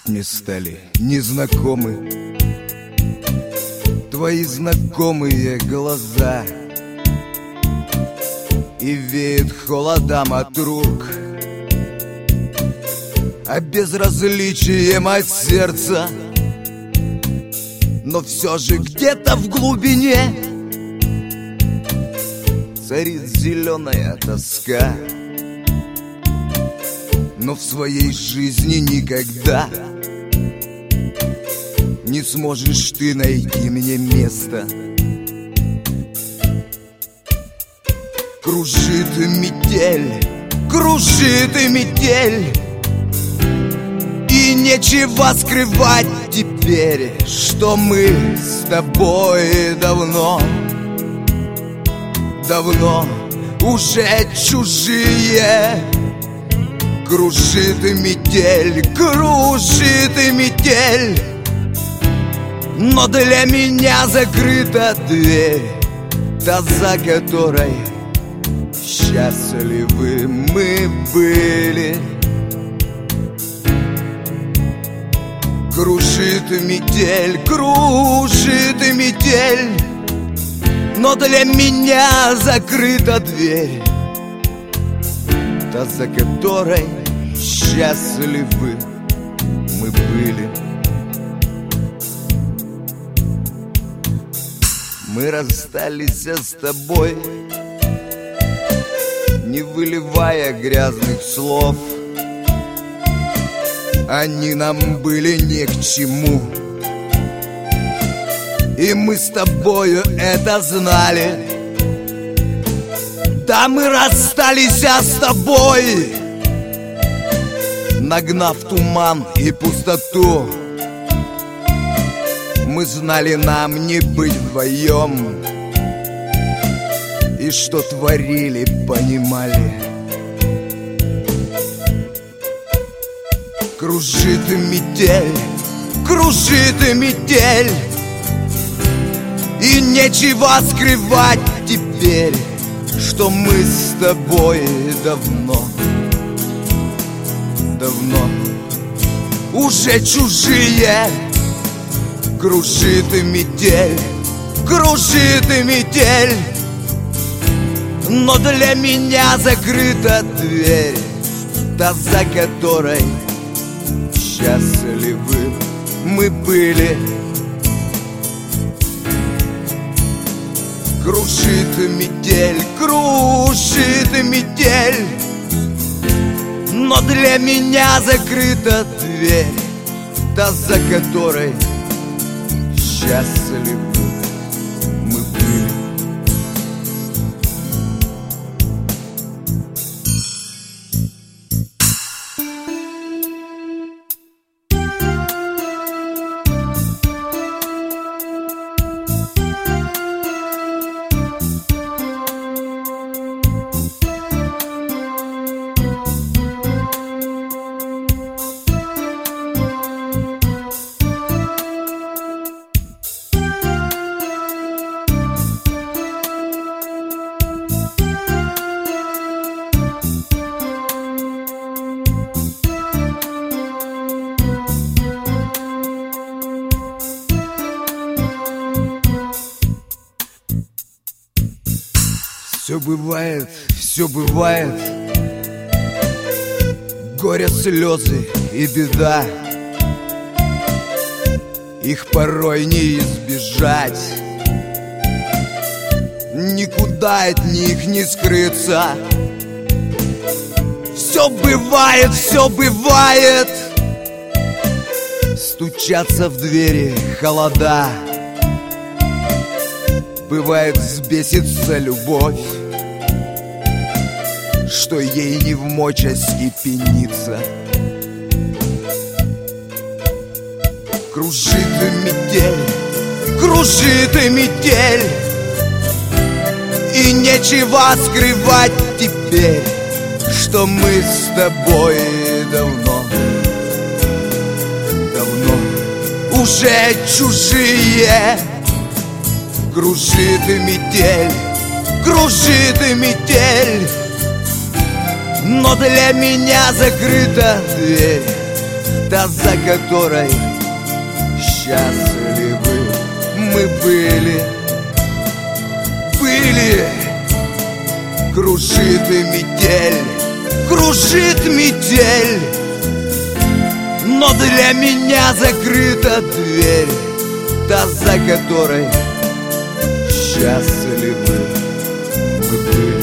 мне стали незнакомы твои знакомые глаза, и веет холодом от рук, а безразличием от сердца. Но все же где-то в глубине царит зеленая тоска. Но в своей жизни никогда не сможешь ты найти мне место. Кружит метель, кружит метель, и нечего скрывать теперь, что мы с тобой давно уже чужие. Кружит метель, кружит метель, но для меня закрыта дверь, та, за которой счастливы мы были. Кружит метель, кружит метель, но для меня закрыта дверь, та, за которой счастливы мы были. Мы расстались с тобой, не выливая грязных слов. Они нам были ни к чему, и мы с тобою это знали. Да, мы расстались с тобой, нагнав туман и пустоту. Мы знали, нам не быть вдвоем, и что творили, понимали. Кружит метель, кружит метель, и нечего скрывать теперь, что мы с тобой давно уже чужие. Кружит метель, кружит метель, но для меня закрыта дверь, та, за которой счастливы мы были. Кружит метель, кружит метель, но для меня закрыта дверь, та, за которой счастливы мы были. Все бывает, горе, слезы и беда, их порой не избежать, никуда от них не скрыться. Все бывает, стучатся в двери холода. Бывает, взбесится любовь, что ей не вмочь остепениться. Кружит метель, кружит метель, и нечего скрывать теперь, что мы с тобой давно уже чужие. Кружит метель, кружит метель, но для меня закрыта дверь, та, за которой счастливы мы были. Кружит метель, кружит метель, но для меня закрыта дверь, та, за которой счастливы мы были.